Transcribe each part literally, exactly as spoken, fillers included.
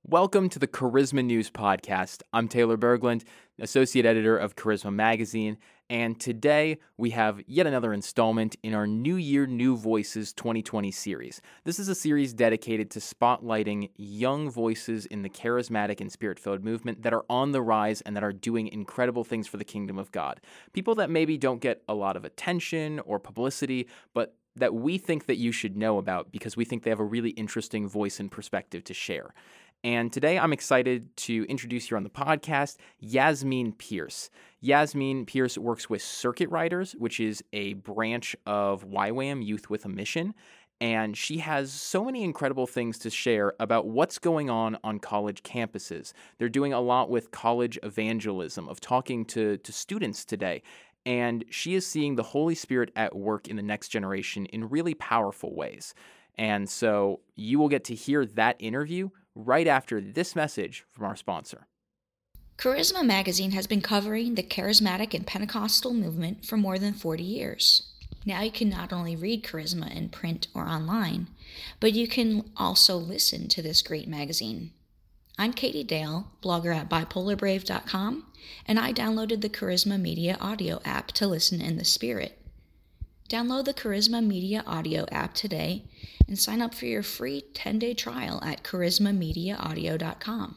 Welcome to the Charisma News Podcast. I'm Taylor Berglund, Associate Editor of Charisma Magazine, and today we have yet another installment in our New Year, New Voices twenty twenty series. This is a series dedicated to spotlighting young voices in the charismatic and spirit-filled movement that are on the rise and that are doing incredible things for the kingdom of God. People that maybe don't get a lot of attention or publicity, but that we think that you should know about because we think they have a really interesting voice and perspective to share. And today I'm excited to introduce here on the podcast Yasmin Pierce. Yasmin Pierce works with Circuit Riders, which is a branch of Y WAM, Youth with a Mission. And she has so many incredible things to share about what's going on on college campuses. They're doing a lot with college evangelism, of talking to, to students today. And she is seeing the Holy Spirit at work in the next generation in really powerful ways. And so you will get to hear that interview right after this message from our sponsor. Charisma Magazine has been covering the charismatic and Pentecostal movement for more than forty years. Now you can not only read Charisma in print or online, but you can also listen to this great magazine. I'm Katie Dale, blogger at bipolar brave dot com, and I downloaded the Charisma Media Audio app to listen in the Spirit. Download the Charisma Media Audio app today and sign up for your free ten-day trial at charisma media audio dot com.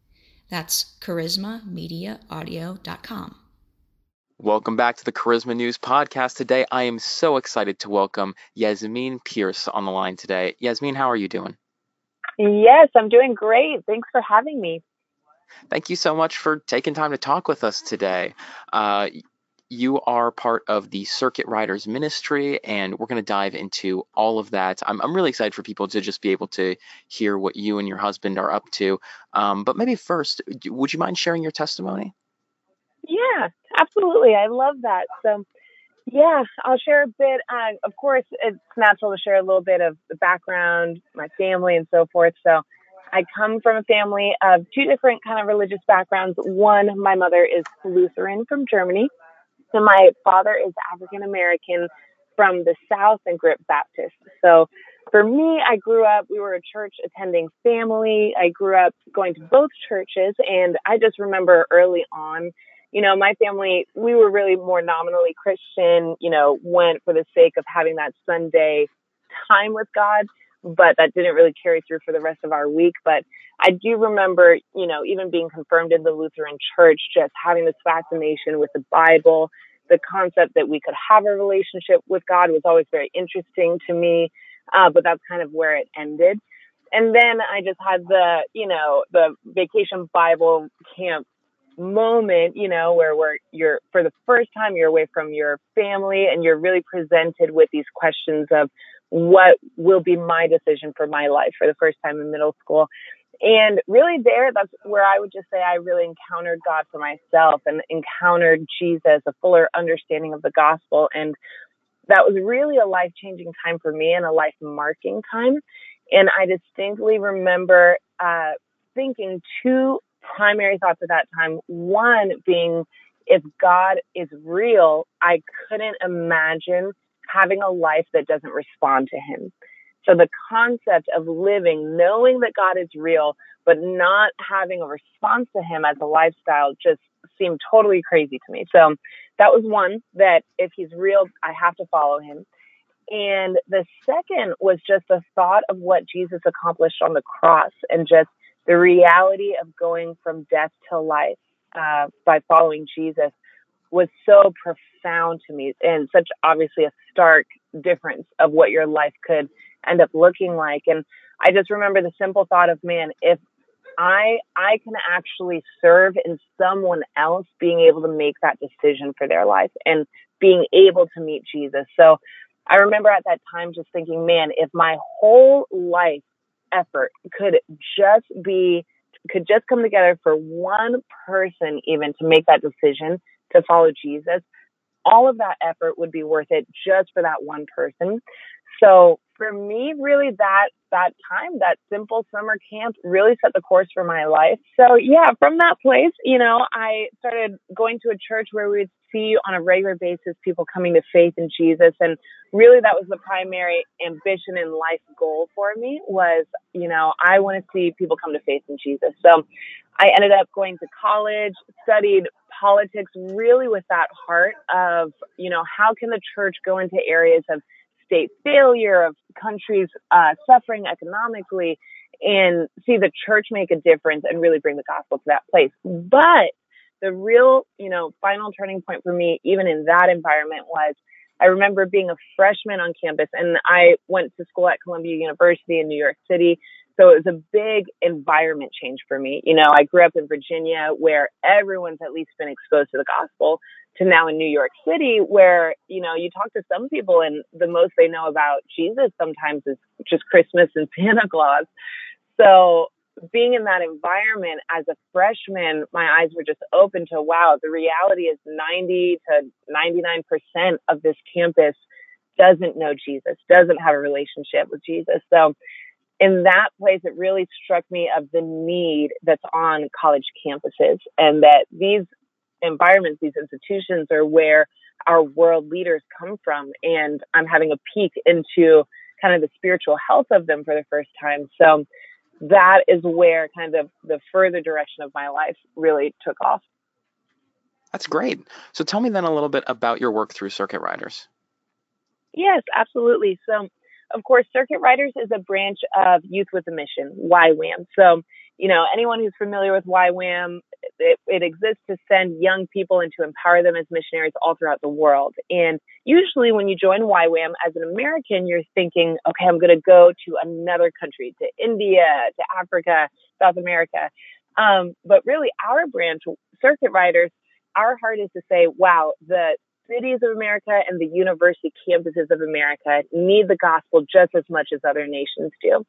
That's charisma media audio dot com. Welcome back to the Charisma News Podcast. Today, I am so excited to welcome Yasmin Pierce on the line today. Yasmin, how are you doing? Yes, I'm doing great. Thanks for having me. Thank you so much for taking time to talk with us today. Uh, You are part of the Circuit Riders ministry, and we're going to dive into all of that. I'm, I'm really excited for people to just be able to hear what you and your husband are up to. Um, but maybe first, would you mind sharing your testimony? Yeah, absolutely. I love that. So, yeah, I'll share a bit. Uh, of course, it's natural to share a little bit of the background, my family, and so forth. So, I come from a family of two different kind of religious backgrounds. One, my mother is Lutheran from Germany. So my father is African American from the South and grew up Baptist. So for me, I grew up, we were a church attending family. I grew up going to both churches. And I just remember early on, you know, my family, we were really more nominally Christian, you know, went for the sake of having that Sunday time with God, but that didn't really carry through for the rest of our week. But I do remember, you know, even being confirmed in the Lutheran church, just having this fascination with the Bible. The concept that we could have a relationship with God was always very interesting to me, uh, but that's kind of where it ended. And then I just had the, you know, the Vacation Bible Camp moment, you know, where we're, you're, for the first time, you're away from your family and you're really presented with these questions of what will be my decision for my life for the first time in middle school. And really there, that's where I would just say I really encountered God for myself and encountered Jesus, a fuller understanding of the gospel. And that was really a life-changing time for me and a life-marking time. And I distinctly remember uh, thinking two primary thoughts at that time. One being, if God is real, I couldn't imagine having a life that doesn't respond to him. So the concept of living, knowing that God is real, but not having a response to him as a lifestyle just seemed totally crazy to me. So that was one, that if he's real, I have to follow him. And the second was just the thought of what Jesus accomplished on the cross and just the reality of going from death to life uh, by following Jesus was so profound to me, and such obviously a stark difference of what your life could end up looking like. And I just remember the simple thought of, man, if I I can actually serve in someone else being able to make that decision for their life and being able to meet Jesus. So I remember at that time just thinking, man, if my whole life effort could just be, could just come together for one person even to make that decision to follow Jesus, all of that effort would be worth it just for that one person. So for me, really, that that time, that simple summer camp really set the course for my life. So yeah, from that place, you know, I started going to a church where we'd see on a regular basis people coming to faith in Jesus. And really that was the primary ambition and life goal for me was, you know, I want to see people come to faith in Jesus. So I ended up going to college, studied politics really with that heart of, you know, how can the church go into areas of state failure, of countries uh, suffering economically, and see the church make a difference and really bring the gospel to that place. But the real, you know, final turning point for me, even in that environment, was I remember being a freshman on campus, and I went to school at Columbia University in New York City. So it was a big environment change for me. You know, I grew up in Virginia where everyone's at least been exposed to the gospel, to now in New York City where, you know, you talk to some people and the most they know about Jesus sometimes is just Christmas and Santa Claus. So being in that environment as a freshman, my eyes were just open to, wow, the reality is ninety to ninety-nine percent of this campus doesn't know Jesus, doesn't have a relationship with Jesus. So in that place, it really struck me of the need that's on college campuses, and that these environments, these institutions are where our world leaders come from. And I'm having a peek into kind of the spiritual health of them for the first time. So that is where kind of the further direction of my life really took off. That's great. So tell me then a little bit about your work through Circuit Riders. Yes, absolutely. So of course, Circuit Riders is a branch of Youth with a Mission, Y WAM. So, you know, anyone who's familiar with Y WAM, it, it exists to send young people and to empower them as missionaries all throughout the world. And usually when you join Y WAM as an American, you're thinking, okay, I'm going to go to another country, to India, to Africa, South America. Um, but really our branch, Circuit Riders, our heart is to say, wow, the cities of America and the university campuses of America need the gospel just as much as other nations do.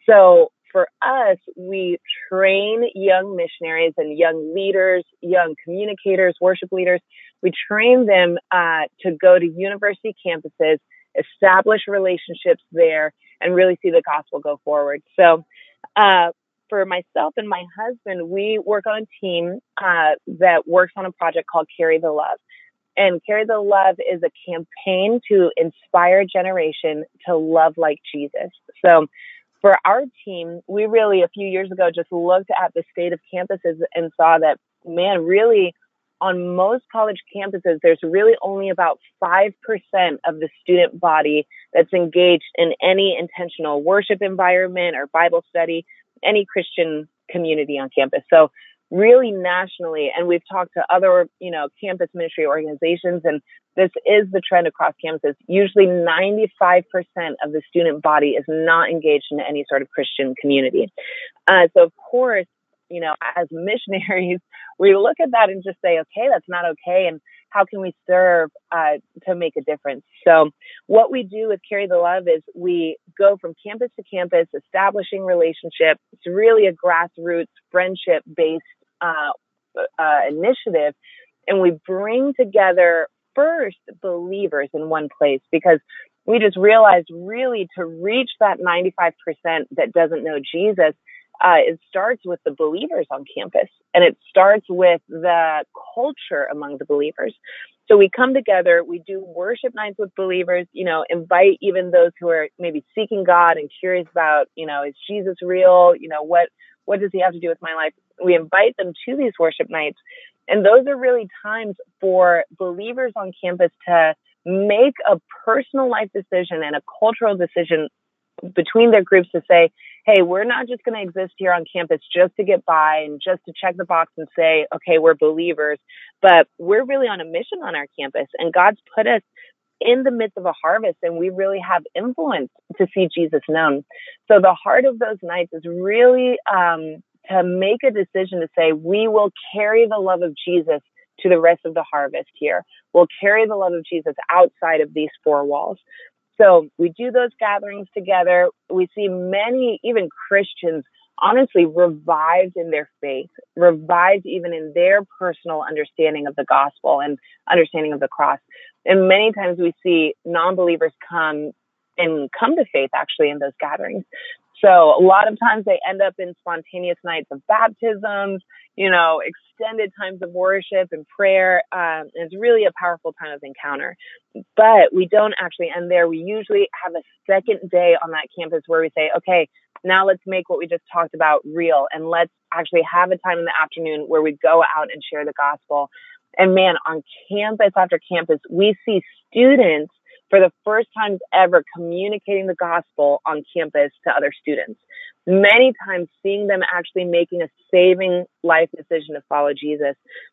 So for us, we train young missionaries and young leaders, young communicators, worship leaders. We train them uh, to go to university campuses, establish relationships there, and really see the gospel go forward. So uh, for myself and my husband, we work on a team uh, that works on a project called Carry the Love. And Carry the Love is a campaign to inspire a generation to love like Jesus. So for our team, we really, a few years ago, just looked at the state of campuses and saw that, man, really, on most college campuses, there's really only about five percent of the student body that's engaged in any intentional worship environment or Bible study, any Christian community on campus. So really nationally, and we've talked to other, you know, campus ministry organizations, and this is the trend across campuses. Usually ninety-five percent of the student body is not engaged in any sort of Christian community. Uh, so of course, you know, as missionaries, we look at that and just say, okay, that's not okay. And how can we serve uh, to make a difference? So what we do with Carry the Love is we go from campus to campus, establishing relationships. It's really a grassroots, friendship-based uh, uh, initiative. And we bring together first believers in one place, because we just realized really to reach that ninety-five percent that doesn't know Jesus, Uh, it starts with the believers on campus, and it starts with the culture among the believers. So we come together, we do worship nights with believers, you know, invite even those who are maybe seeking God and curious about, you know, is Jesus real? You know, what, what does he have to do with my life? We invite them to these worship nights. And those are really times for believers on campus to make a personal life decision and a cultural decision between their groups to say, hey, we're not just going to exist here on campus just to get by and just to check the box and say, okay, we're believers, but we're really on a mission on our campus, and God's put us in the midst of a harvest, and we really have influence to see Jesus known. So the heart of those nights is really um, to make a decision to say, we will carry the love of Jesus to the rest of the harvest here. We'll carry the love of Jesus outside of these four walls. So we do those gatherings together. We see many, even Christians, honestly revived in their faith, revived even in their personal understanding of the gospel and understanding of the cross. And many times we see non-believers come and come to faith actually in those gatherings. So a lot of times they end up in spontaneous nights of baptisms, you know, extended times of worship and prayer. Um, and it's really a powerful time of encounter. But we don't actually end there. We usually have a second day on that campus where we say, okay, now let's make what we just talked about real. And let's actually have a time in the afternoon where we go out and share the gospel. And man, on campus after campus, we see students for the first time ever communicating the gospel on campus to other students. Many times seeing them actually making a saving life decision to follow Jesus.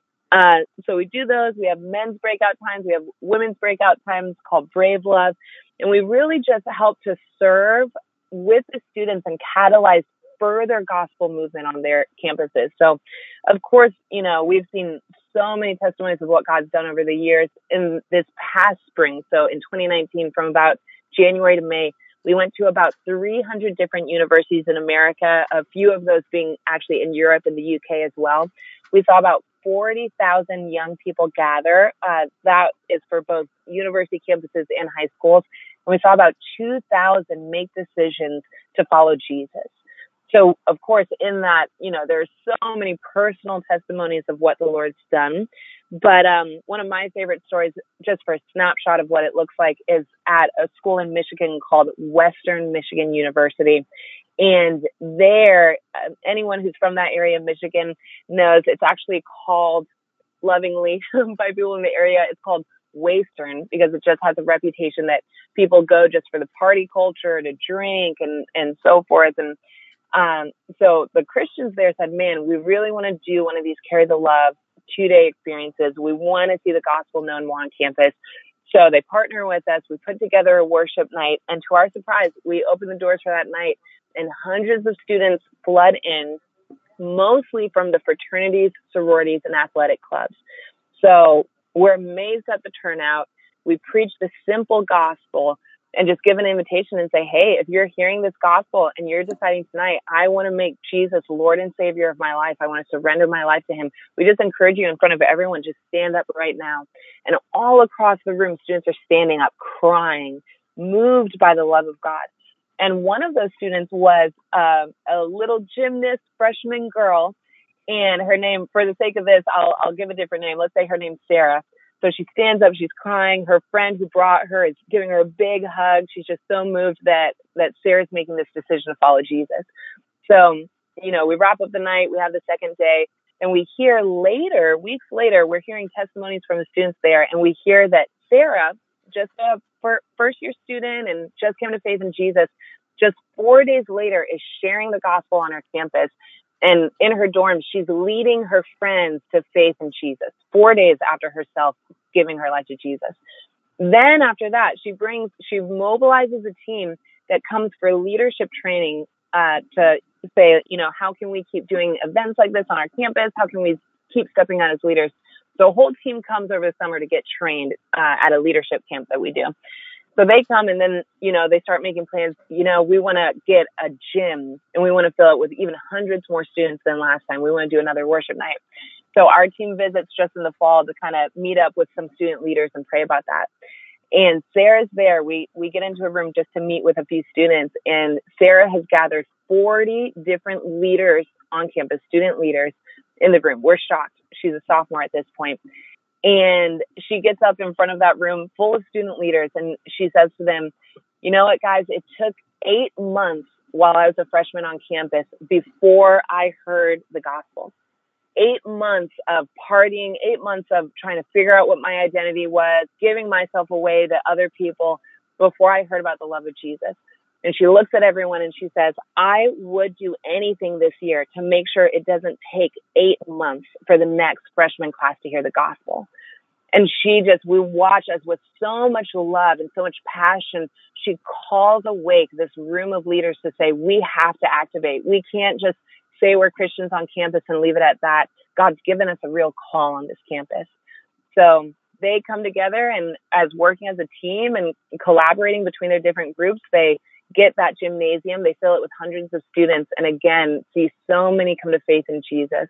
Uh, so we do those. We have men's breakout times. We have women's breakout times called Brave Love. And we really just help to serve with the students and catalyze further gospel movement on their campuses. So, of course, you know, we've seen so many testimonies of what God's done over the years. In this past spring, so in twenty nineteen, from about January to May, we went to about three hundred different universities in America, a few of those being actually in Europe and the U K as well. We saw about forty thousand young people gather. Uh, that is for both university campuses and high schools. And we saw about two thousand make decisions to follow Jesus. So, of course, in that, you know, there's so many personal testimonies of what the Lord's done. But um, one of my favorite stories, just for a snapshot of what it looks like, is at a school in Michigan called Western Michigan University. And there, uh, anyone who's from that area of Michigan knows it's actually called, lovingly by people in the area, it's called Western, because it just has a reputation that people go just for the party culture, to drink and, and so forth. And Um, so the Christians there said, man, we really want to do one of these Carry the Love two-day experiences. We want to see the gospel known more on campus. So they partner with us. We put together a worship night. And to our surprise, we opened the doors for that night, and hundreds of students flood in, mostly from the fraternities, sororities, and athletic clubs. So we're amazed at the turnout. We preach the simple gospel and just give an invitation and say, hey, if you're hearing this gospel and you're deciding tonight, I want to make Jesus Lord and Savior of my life, I want to surrender my life to him, we just encourage you in front of everyone, just stand up right now. And all across the room, students are standing up, crying, moved by the love of God. And one of those students was uh, a little gymnast freshman girl, and her name, for the sake of this, I'll, I'll give a different name. Let's say her name's Sarah. So she stands up, she's crying. Her friend who brought her is giving her a big hug. She's just so moved that, that Sarah's making this decision to follow Jesus. So, you know, we wrap up the night, we have the second day, and we hear later, weeks later, we're hearing testimonies from the students there, and we hear that Sarah, just a first year student and just came to faith in Jesus, just four days later is sharing the gospel on our campus. And in her dorm, she's leading her friends to faith in Jesus, four days after herself giving her life to Jesus. Then after that, she brings, she mobilizes a team that comes for leadership training uh, to say, you know, how can we keep doing events like this on our campus? How can we keep stepping out as leaders? So a whole team comes over the summer to get trained uh, at a leadership camp that we do. So they come and then, you know, they start making plans. You know, we want to get a gym and we want to fill it with even hundreds more students than last time. We want to do another worship night. So our team visits just in the fall to kind of meet up with some student leaders and pray about that. And Sarah's there. We, we get into a room just to meet with a few students. And Sarah has gathered forty different leaders on campus, student leaders in the room. We're shocked. She's a sophomore at this point. And she gets up in front of that room full of student leaders and she says to them, you know what, guys, it took eight months while I was a freshman on campus before I heard the gospel. Eight months of partying, eight months of trying to figure out what my identity was, giving myself away to other people before I heard about the love of Jesus. And she looks at everyone and she says, I would do anything this year to make sure it doesn't take eight months for the next freshman class to hear the gospel. And she just, we watch as with so much love and so much passion, she calls awake this room of leaders to say, we have to activate. We can't just say we're Christians on campus and leave it at that. God's given us a real call on this campus. So they come together and as working as a team and collaborating between their different groups, they get that gymnasium, they fill it with hundreds of students, and again, see so many come to faith in Jesus.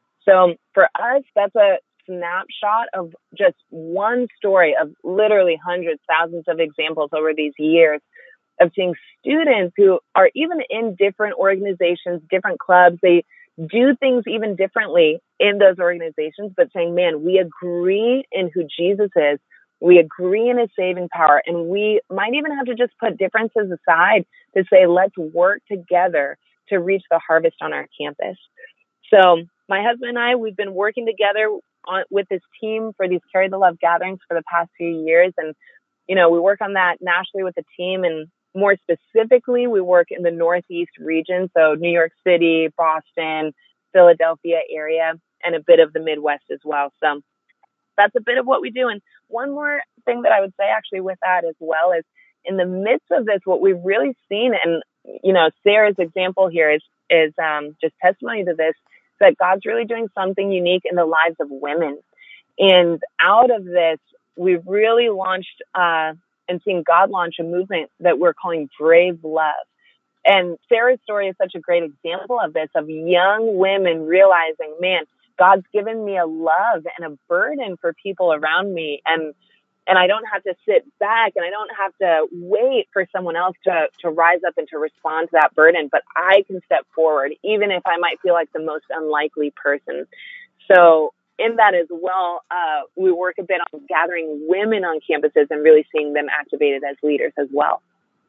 So for us, that's a snapshot of just one story of literally hundreds, thousands of examples over these years of seeing students who are even in different organizations, different clubs. They do things even differently in those organizations, but saying, man, we agree in who Jesus is. We agree in his saving power. And we might even have to just put differences aside to say, let's work together to reach the harvest on our campus. So my husband and I, we've been working together on, with this team for these Carry the Love gatherings for the past few years. And, you know, we work on that nationally with the team. And more specifically, we work in the Northeast region. So New York City, Boston, Philadelphia area, and a bit of the Midwest as well. So that's a bit of what we do. And one more thing that I would say actually with that as well is in the midst of this, what we've really seen, and, you know, Sarah's example here is, is um, just testimony to this, that God's really doing something unique in the lives of women. And out of this, we've really launched uh, and seen God launch a movement that we're calling Brave Love. And Sarah's story is such a great example of this, of young women realizing, man, God's given me a love and a burden for people around me. And and I don't have to sit back and I don't have to wait for someone else to, to rise up and to respond to that burden. But I can step forward, even if I might feel like the most unlikely person. So in that as well, uh, we work a bit on gathering women on campuses and really seeing them activated as leaders as well.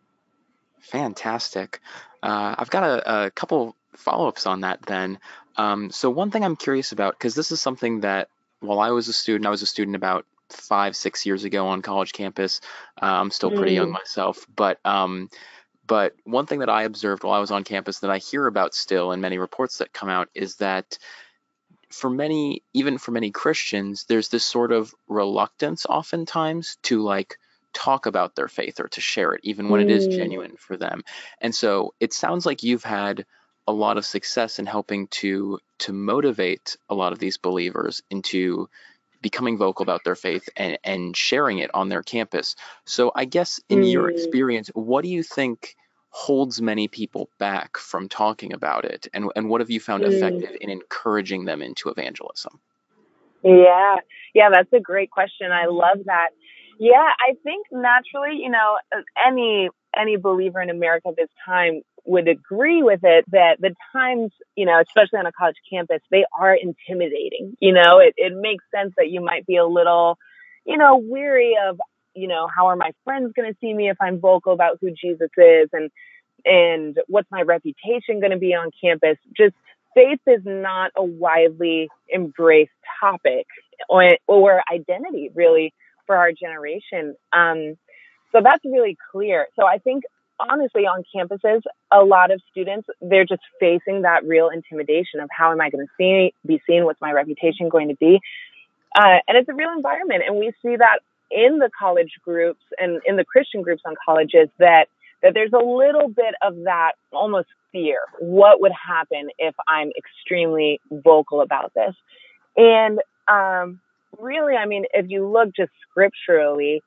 Fantastic. Uh, I've got a, a couple follow-ups on that then. Um, so one thing I'm curious about, because this is something that while I was a student, I was a student about five, six years ago on college campus. Uh, I'm still pretty young myself, but um, but one thing that I observed while I was on campus that I hear about still in many reports that come out is that for many, even for many Christians, there's this sort of reluctance oftentimes to like talk about their faith or to share it, even when it is genuine for them. And so it sounds like you've had a lot of success in helping to to motivate a lot of these believers into becoming vocal about their faith and, and sharing it on their campus. So I guess in your experience, what do you think holds many people back from talking about it? And, and what have you found effective in encouraging them into evangelism? Yeah, yeah, that's a great question. I love that. Yeah, I think naturally, you know, any any believer in America at this time would agree with it that the times, you know, especially on a college campus, they are intimidating. You know, it, it makes sense that you might be a little, you know, weary of, you know, how are my friends going to see me if I'm vocal about who Jesus is, and and what's my reputation going to be on campus? Just faith is not a widely embraced topic or, or identity really for our generation. Um, so that's really clear. So I think honestly on campuses, a lot of students, they're just facing that real intimidation of how am I going to see, be seen? What's my reputation going to be? Uh, and it's a real environment. And we see that in the college groups and in the Christian groups on colleges that that there's a little bit of that almost fear. What would happen if I'm extremely vocal about this? And um, really, I mean, if you look just scripturally,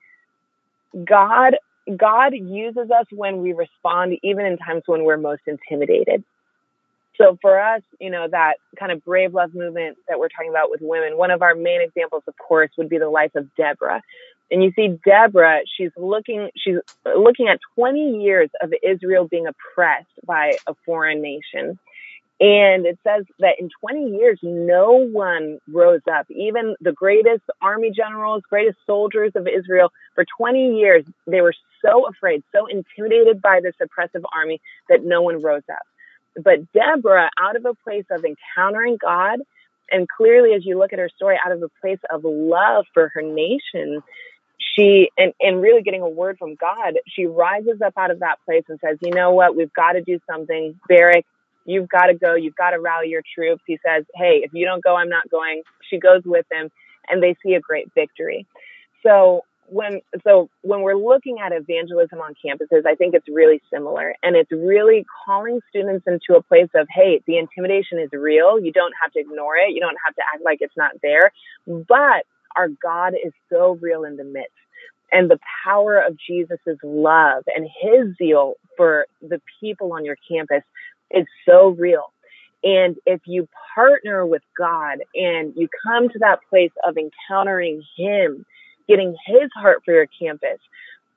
God God uses us when we respond, even in times when we're most intimidated. So for us, you know, that kind of brave love movement that we're talking about with women, one of our main examples, of course, would be the life of Deborah. And you see Deborah, she's looking, she's looking at twenty years of Israel being oppressed by a foreign nation. And it says that in twenty years, no one rose up. Even the greatest army generals, greatest soldiers of Israel, for twenty years, they were so afraid, so intimidated by this oppressive army that no one rose up. But Deborah, out of a place of encountering God, and clearly as you look at her story, out of a place of love for her nation, she, and, and really getting a word from God, she rises up out of that place and says, you know what, we've got to do something. Barak, you've got to go. You've got to rally your troops. He says, hey, if you don't go, I'm not going. She goes with him, and they see a great victory. So when so when we're looking at evangelism on campuses, I think it's really similar. And it's really calling students into a place of, hey, the intimidation is real. You don't have to ignore it. You don't have to act like it's not there. But our God is so real in the midst. And the power of Jesus's love and his zeal for the people on your campus is so real. And if you partner with God and you come to that place of encountering him, getting his heart for your campus,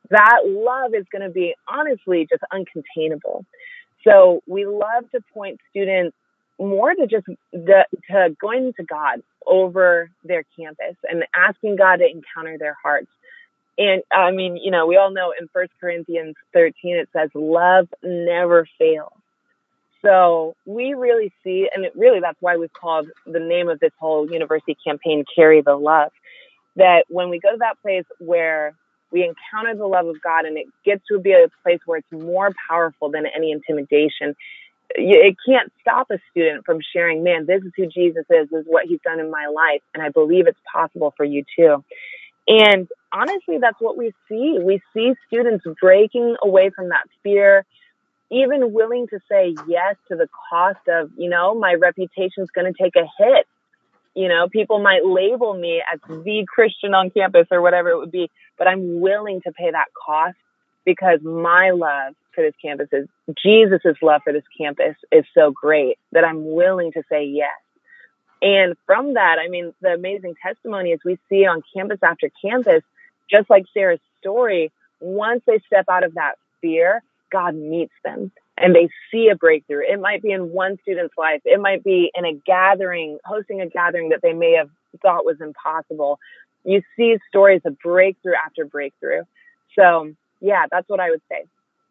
that love is going to be honestly just uncontainable. So we love to point students more to just the, to going to God over their campus and asking God to encounter their hearts. And I mean, you know, we all know in First Corinthians thirteen, it says, love never fails. So we really see, and it really, that's why we've called the name of this whole university campaign, Carry the Love, that when we go to that place where we encounter the love of God and it gets to be a place where it's more powerful than any intimidation, it can't stop a student from sharing, man, this is who Jesus is, this is what he's done in my life, and I believe it's possible for you too. And honestly, that's what we see. We see students breaking away from that fear, even willing to say yes to the cost of, you know, my reputation's going to take a hit. You know, people might label me as the Christian on campus or whatever it would be, but I'm willing to pay that cost because my love for this campus is, Jesus's love for this campus is so great that I'm willing to say yes. And from that, I mean, the amazing testimony is we see on campus after campus, just like Sarah's story, once they step out of that fear, God meets them and they see a breakthrough. It might be in one student's life. It might be in a gathering, hosting a gathering that they may have thought was impossible. You see stories of breakthrough after breakthrough. So yeah, that's what I would say.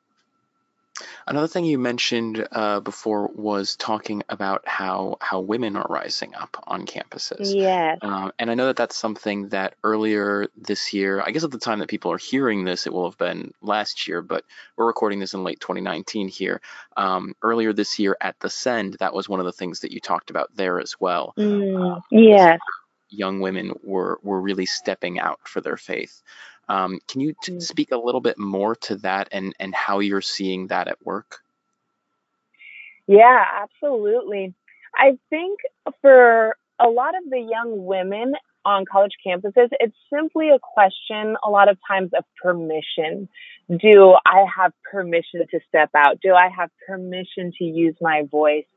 Another thing you mentioned uh, before was talking about how how women are rising up on campuses. Yes. Um, and I know that that's something that earlier this year, I guess at the time that people are hearing this, it will have been last year, but we're recording this in late twenty nineteen here. Um, earlier this year at the Send, that was one of the things that you talked about there as well. Mm, yes. Young women were, were really stepping out for their faith. Um, can you t- speak a little bit more to that and, and how you're seeing that at work? Yeah, absolutely. I think for a lot of the young women on college campuses, it's simply a question a lot of times of permission. Do I have permission to step out? Do I have permission to use my voice?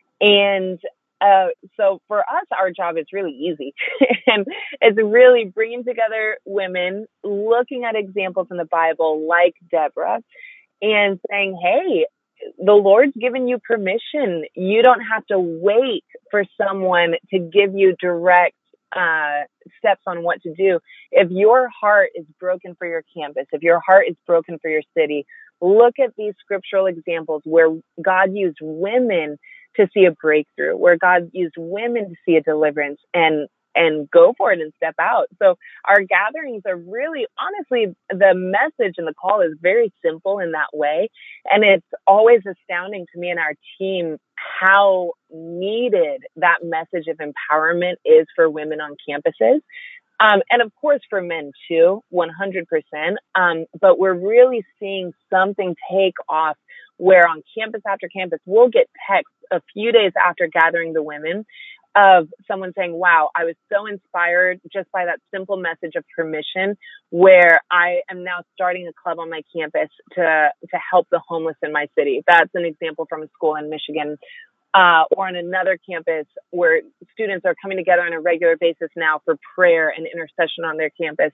And Uh, so for us, our job is really easy. And it's really bringing together women, looking at examples in the Bible like Deborah, and saying, hey, the Lord's given you permission. You don't have to wait for someone to give you direct uh, steps on what to do. If your heart is broken for your campus, if your heart is broken for your city, look at these scriptural examples where God used women to see a breakthrough, where God used women to see a deliverance, and and go for it and step out. So our gatherings are really, honestly, the message and the call is very simple in that way. And it's always astounding to me and our team how needed that message of empowerment is for women on campuses. Um, and of course for men too, one hundred percent. Um, but we're really seeing something take off where on campus after campus, we'll get texts a few days after gathering the women of someone saying, wow, I was so inspired just by that simple message of permission, where I am now starting a club on my campus to, to help the homeless in my city. That's an example from a school in Michigan. Uh, or on another campus where students are coming together on a regular basis now for prayer and intercession on their campus.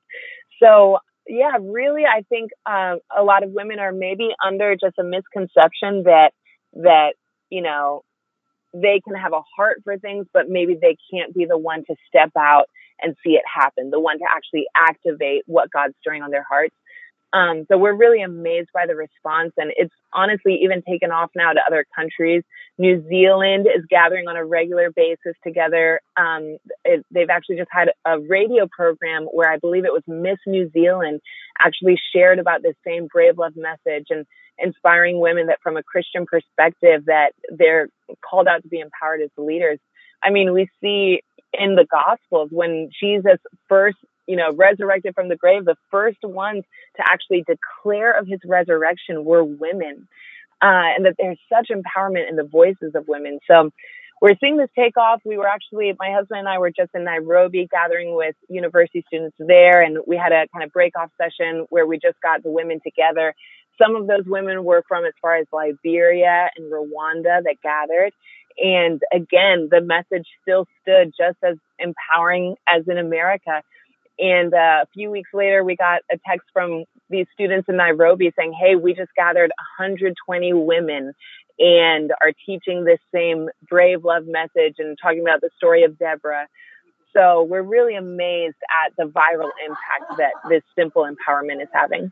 So yeah, really, I think uh, a lot of women are maybe under just a misconception that, that, you know, they can have a heart for things, but maybe they can't be the one to step out and see it happen, the one to actually activate what God's stirring on their hearts. Um, so we're really amazed by the response, and it's honestly even taken off now to other countries. New Zealand is gathering on a regular basis together. Um, it, they've actually just had a radio program where I believe it was Miss New Zealand actually shared about this same brave love message and inspiring women that from a Christian perspective that they're called out to be empowered as leaders. I mean, we see in the Gospels when Jesus first you know, resurrected from the grave, the first ones to actually declare of his resurrection were women, uh, and that there's such empowerment in the voices of women. So we're seeing this take off. We were actually, my husband and I were just in Nairobi gathering with university students there, and we had a kind of break-off session where we just got the women together. Some of those women were from as far as Liberia and Rwanda that gathered. And again, the message still stood just as empowering as in America. And uh, a few weeks later, we got a text from these students in Nairobi saying, hey, we just gathered one hundred twenty women and are teaching this same brave love message and talking about the story of Deborah. So we're really amazed at the viral impact that this simple empowerment is having.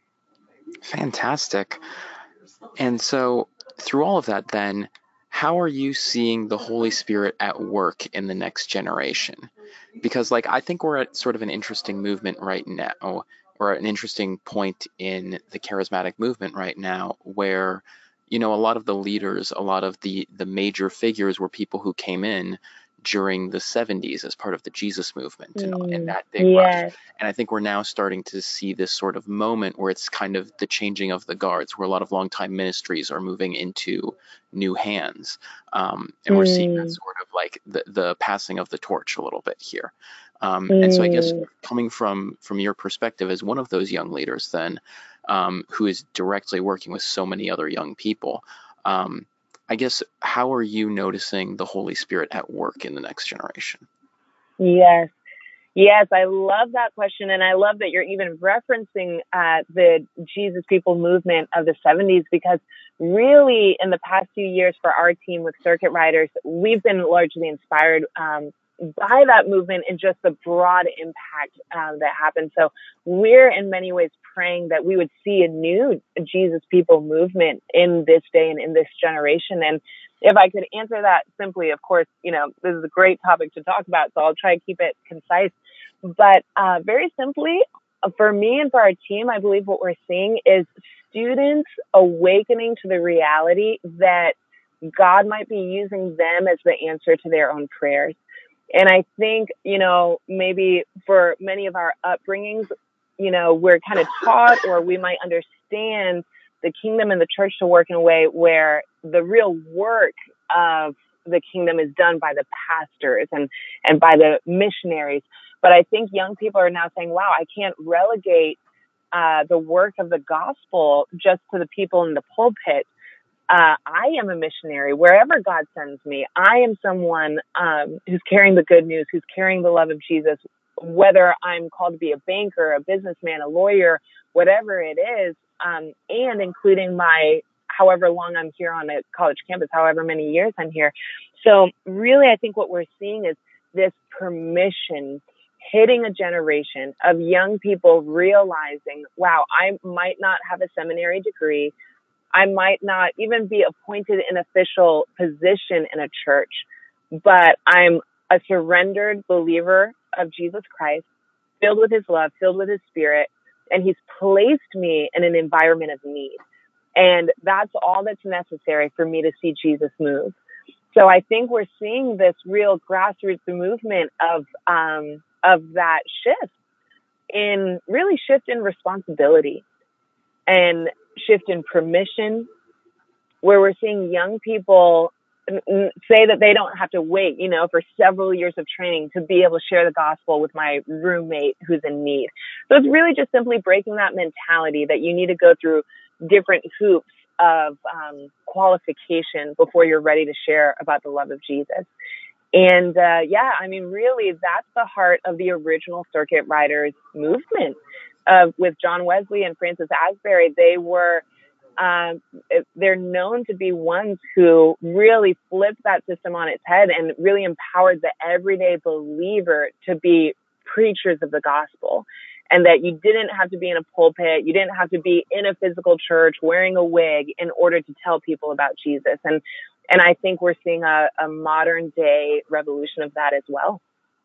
Fantastic. And so through all of that, then, how are you seeing the Holy Spirit at work in the next generation? Because, like, I think we're at sort of an interesting movement right now, or an interesting point in the charismatic movement right now, where, you know, a lot of the leaders, a lot of the the major figures were people who came in during the seventies as part of the Jesus movement and, and that big Yes. rush. And I think we're now starting to see this sort of moment where it's kind of the changing of the guards, where a lot of longtime ministries are moving into new hands. Um, and we're seeing that Mm. sort of like the, the passing of the torch a little bit here. Um, and so I guess Mm. coming from from your perspective as one of those young leaders then, um, who is directly working with so many other young people, um, I guess, how are you noticing the Holy Spirit at work in the next generation? Yes. Yes, I love that question. And I love that you're even referencing uh, the Jesus People movement of the seventies, because really in the past few years for our team with Circuit Riders, we've been largely inspired um, by that movement and just the broad impact um, that happened. So we're in many ways praying that we would see a new Jesus People movement in this day and in this generation. And if I could answer that simply, of course, you know, this is a great topic to talk about, so I'll try to keep it concise. But uh, very simply, for me and for our team, I believe what we're seeing is students awakening to the reality that God might be using them as the answer to their own prayers. And I think, you know, maybe for many of our upbringings, you know, we're kind of taught, or we might understand the kingdom and the church to work in a way where the real work of the kingdom is done by the pastors and, and by the missionaries. But I think young people are now saying, wow, I can't relegate uh, the work of the gospel just to the people in the pulpit. Uh, I am a missionary wherever God sends me. I am someone um, who's carrying the good news, who's carrying the love of Jesus, whether I'm called to be a banker, a businessman, a lawyer, whatever it is, um, and including my, however long I'm here on a college campus, however many years I'm here. So really, I think what we're seeing is this permission hitting a generation of young people realizing, wow, I might not have a seminary degree. I might not even be appointed in official position in a church, but I'm a surrendered believer of Jesus Christ, filled with his love, filled with his spirit, and he's placed me in an environment of need. And that's all that's necessary for me to see Jesus move. So I think we're seeing this real grassroots movement of um, of that shift in really shift in responsibility and shift in permission, where we're seeing young people say that they don't have to wait, you know, for several years of training to be able to share the gospel with my roommate who's in need. So it's really just simply breaking that mentality that you need to go through different hoops of um, qualification before you're ready to share about the love of Jesus. And uh, yeah, I mean, really, that's the heart of the original Circuit Riders movement. Uh, with John Wesley and Francis Asbury, they were Um, they're known to be ones who really flipped that system on its head and really empowered the everyday believer to be preachers of the gospel. And that you didn't have to be in a pulpit, you didn't have to be in a physical church wearing a wig in order to tell people about Jesus. And and I think we're seeing a, a modern day revolution of that as well.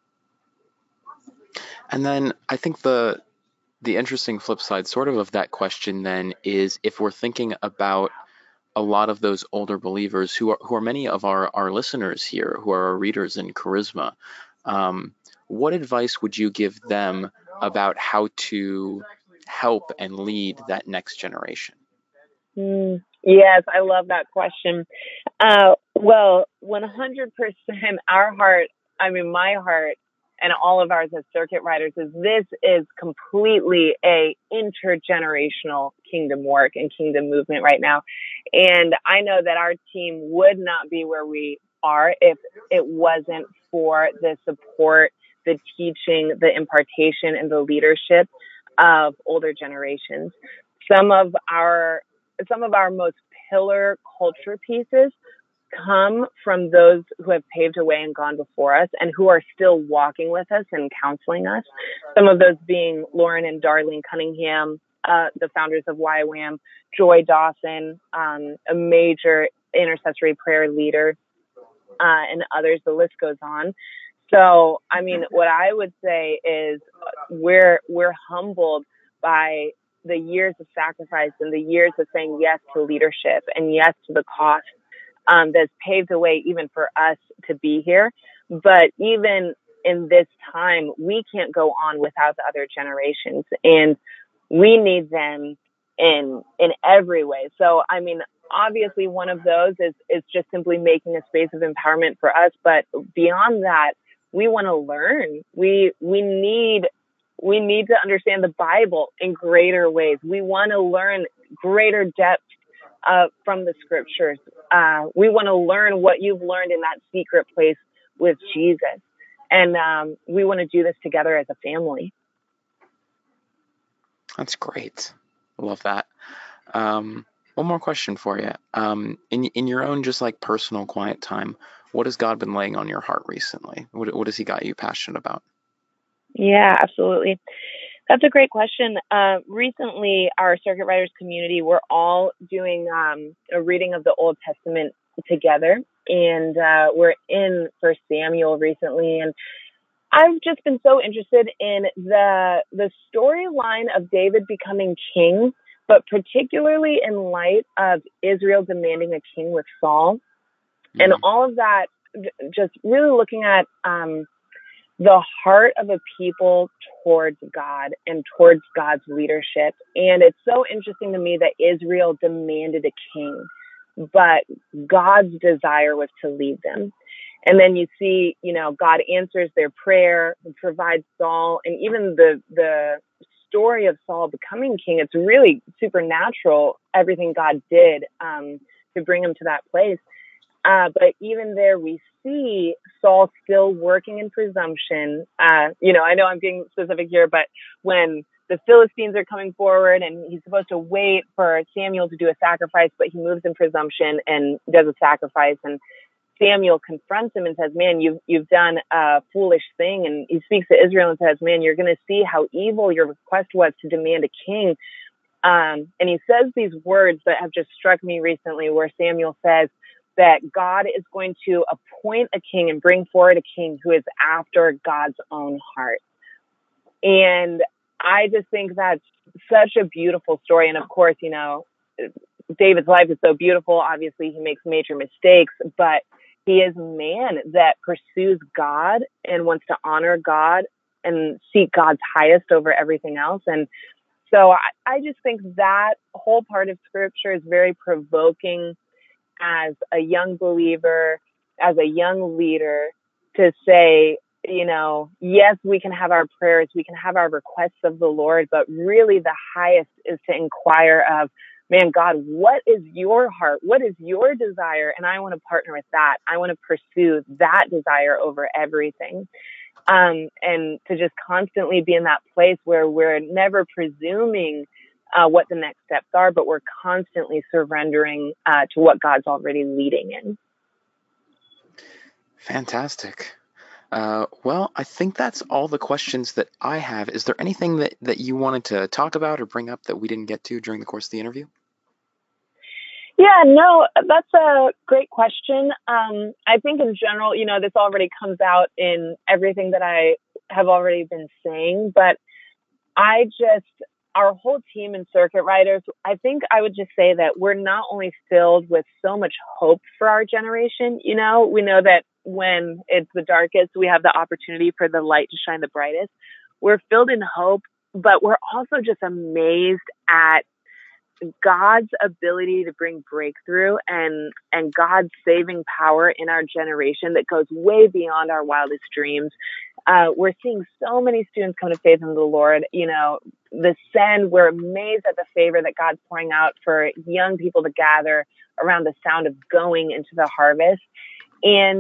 And then I think the the interesting flip side sort of of that question then is, if we're thinking about a lot of those older believers who are who are many of our, our listeners here, who are our readers in Charisma, um, what advice would you give them about how to help and lead that next generation? Mm, yes, I love that question. Uh, well, one hundred percent our heart, I mean, my heart and all of ours as Circuit Riders is this is completely a intergenerational kingdom work and kingdom movement right now. And I know that our team would not be where we are if it wasn't for the support the teaching, the impartation, and the leadership of older generations. Some of our some of our most pillar culture pieces come from those who have paved a way and gone before us and who are still walking with us and counseling us. Some of those being Lauren and Darlene Cunningham, uh, the founders of Y WAM, Joy Dawson, um, a major intercessory prayer leader, uh, and others. The list goes on. So, I mean, what I would say is we're we're humbled by the years of sacrifice and the years of saying yes to leadership and yes to the cost Um, that's paved the way even for us to be here. But even in this time, we can't go on without the other generations, and we need them in in every way. So, I mean, obviously one of those is, is just simply making a space of empowerment for us. But beyond that, we want to learn. We, we need, we need to understand the Bible in greater ways. We want to learn greater depth Uh, from the scriptures. Uh, we want to learn what you've learned in that secret place with Jesus. And um, we want to do this together as a family. That's great. I love that. Um, one more question for you. Um, in in your own just like personal quiet time, what has God been laying on your heart recently? What, what has he got you passionate about? Yeah, absolutely. That's a great question. Uh, recently, our circuit riders community, we're all doing um, a reading of the Old Testament together. And uh, we're in First Samuel recently. And I've just been so interested in the the storyline of David becoming king, but particularly in light of Israel demanding a king with Saul. Mm-hmm. And all of that, just really looking at um, the heart of a people towards God and towards God's leadership. And it's so interesting to me that Israel demanded a king, but God's desire was to lead them. And then you see, you know, God answers their prayer, provides Saul, and even the the story of Saul becoming king, it's really supernatural, everything God did um, to bring him to that place. Uh, but even there, we see Saul still working in presumption. Uh, you know, I know I'm being specific here, but when the Philistines are coming forward and he's supposed to wait for Samuel to do a sacrifice, but he moves in presumption and does a sacrifice. And Samuel confronts him and says, man, you've, you've done a foolish thing. And he speaks to Israel and says, man, you're going to see how evil your request was to demand a king. Um, and he says these words that have just struck me recently, where Samuel says that God is going to appoint a king and bring forward a king who is after God's own heart. And I just think that's such a beautiful story. And of course, you know, David's life is so beautiful. Obviously, he makes major mistakes, but he is a man that pursues God and wants to honor God and seek God's highest over everything else. And so I, I just think that whole part of scripture is very provoking as a young believer, as a young leader, to say, you know, yes, we can have our prayers, we can have our requests of the Lord, but really the highest is to inquire of, man, God, what is your heart? What is your desire? And I want to partner with that. I want to pursue that desire over everything. Um, and to just constantly be in that place where we're never presuming uh, what the next steps are, but we're constantly surrendering uh, to what God's already leading in. Fantastic. Uh, well, I think that's all the questions that I have. Is there anything that, that you wanted to talk about or bring up that we didn't get to during the course of the interview? Yeah, no, that's a great question. Um, I think in general, you know, this already comes out in everything that I have already been saying, but I just, our whole team in Circuit Riders, I think I would just say that we're not only filled with so much hope for our generation, you know, we know that when it's the darkest, we have the opportunity for the light to shine the brightest. We're filled in hope, but we're also just amazed at God's ability to bring breakthrough and, and God's saving power in our generation that goes way beyond our wildest dreams. Uh, we're seeing so many students come to faith in the Lord. You know, the send, we're amazed at the favor that God's pouring out for young people to gather around the sound of going into the harvest. And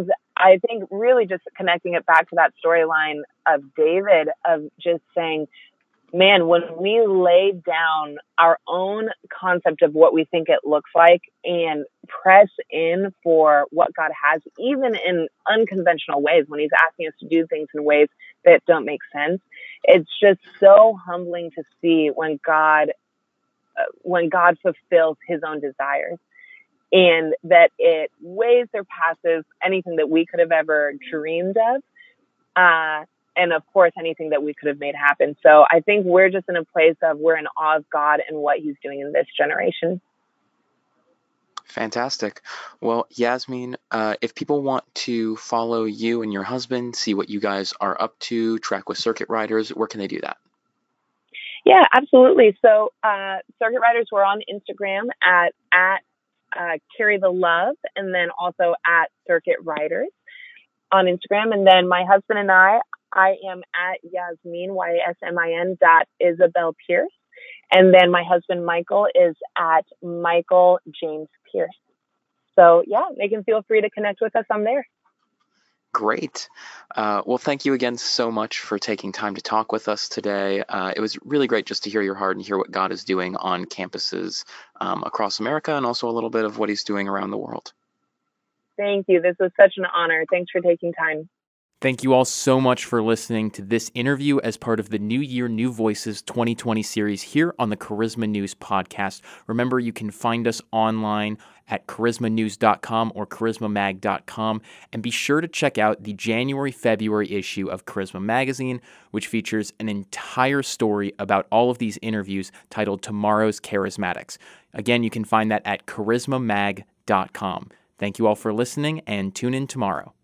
I think really just connecting it back to that storyline of David, of just saying, man, when we lay down our own concept of what we think it looks like and press in for what God has, even in unconventional ways, when he's asking us to do things in ways that don't make sense, it's just so humbling to see when God, uh, when God fulfills his own desires, and that it way surpasses anything that we could have ever dreamed of. Uh, and of course, anything that we could have made happen. So I think we're just in a place of we're in awe of God and what he's doing in this generation. Fantastic. Well, Yasmin, uh, if people want to follow you and your husband, see what you guys are up to, track with Circuit Riders, where can they do that? Yeah, absolutely. So uh, Circuit Riders, we're on Instagram at, at uh, Carry the Love, and then also at Circuit Riders on Instagram. And then my husband and I, I am at Yasmin, Y A S M I N dot Isabel Pierce. And then my husband, Michael, is at Michael James Pierce. So yeah, they can feel free to connect with us on there. Great. Uh, well, thank you again so much for taking time to talk with us today. Uh, it was really great just to hear your heart and hear what God is doing on campuses um, across America, and also a little bit of what he's doing around the world. Thank you. This was such an honor. Thanks for taking time. Thank you all so much for listening to this interview as part of the New Year, New Voices twenty twenty series here on the Charisma News podcast. Remember, you can find us online at charisma news dot com or charisma mag dot com, and be sure to check out the January February issue of Charisma Magazine, which features an entire story about all of these interviews titled Tomorrow's Charismatics. Again, you can find that at charisma mag dot com. Thank you all for listening, and tune in tomorrow.